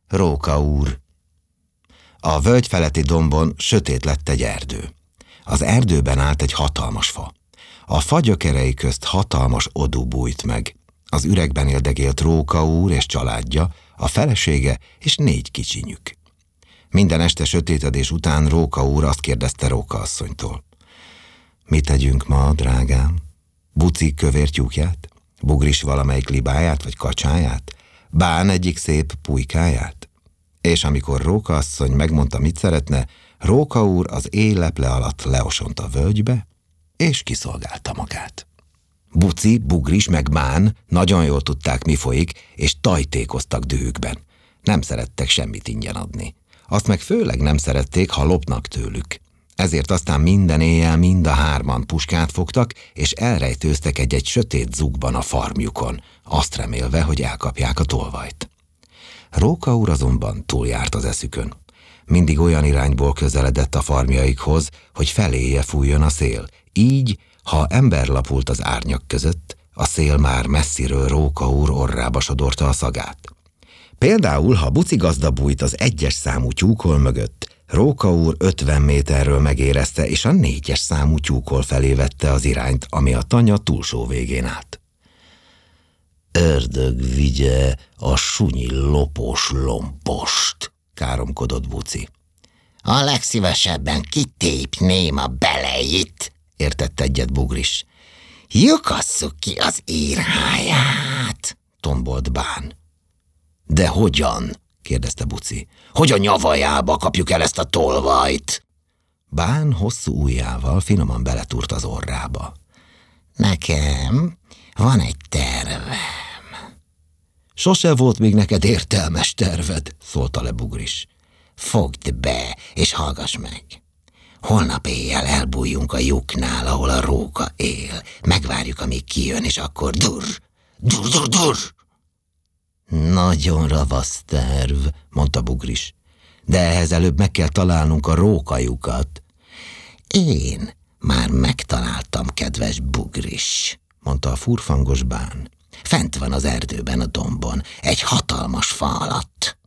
Róka úr. A völgy feletti dombon sötét lett egy erdő. Az erdőben állt egy hatalmas fa. A fa gyökerei közt hatalmas odú bújt meg. Az üregben éldegélt Róka úr és családja, a felesége és 4 kicsinyük. Minden este sötétedés után Róka úr azt kérdezte Róka asszonytól. Mit tegyünk ma, drágám? Buci kövér tyúkját? Bugris valamelyik libáját vagy kacsáját? Bán egyik szép pulykáját? És amikor Róka asszony megmondta, mit szeretne, Róka úr az éjleple alatt leosont a völgybe, és kiszolgálta magát. Buci, Bugris meg Bán nagyon jól tudták, mi folyik, és tajtékoztak dühükben. Nem szerettek semmit ingyen adni. Azt meg főleg nem szerették, ha lopnak tőlük. Ezért aztán minden éjjel mind a 3 puskát fogtak, és elrejtőztek egy sötét zugban a farmjukon, azt remélve, hogy elkapják a tolvajt. Róka úr azonban túljárt az eszükön. Mindig olyan irányból közeledett a farmjaikhoz, hogy feléje fújjon a szél. Így, ha ember lapult az árnyak között, a szél már messziről Róka úr orrába sodorta a szagát. Például, ha Buci gazda bújt az 1-es számú tyúkol mögött, Róka úr 50 méterről megérezte, és a 4-es számú tyúkol felé vette az irányt, ami a tanya túlsó végén állt. Ördög vigye a sunyi lopos lompost, káromkodott Buci. A legszívesebben kitépném a beleit, értett egyet Bugris. Lyukasszuk ki az írháját, tombolt Bán. De hogyan? kérdezte Buci. Hogy a nyavajába kapjuk el ezt a tolvajt? Bán hosszú ujjával finoman beletúrt az orrába. Nekem van egy tervem. Sose volt még neked értelmes terved, szólta le Bugris. Fogd be, és hallgass meg. Holnap éjjel elbújjunk a lyuknál, ahol a Róka él. Megvárjuk, amíg kijön, és akkor dur. Nagyon ravasz terv, mondta Bugris. De ehhez előbb meg kell találnunk a rókajukat. Én már megtaláltam, kedves Bugris, mondta a furfangos Bán. Fent van az erdőben a dombon, egy hatalmas fa alatt.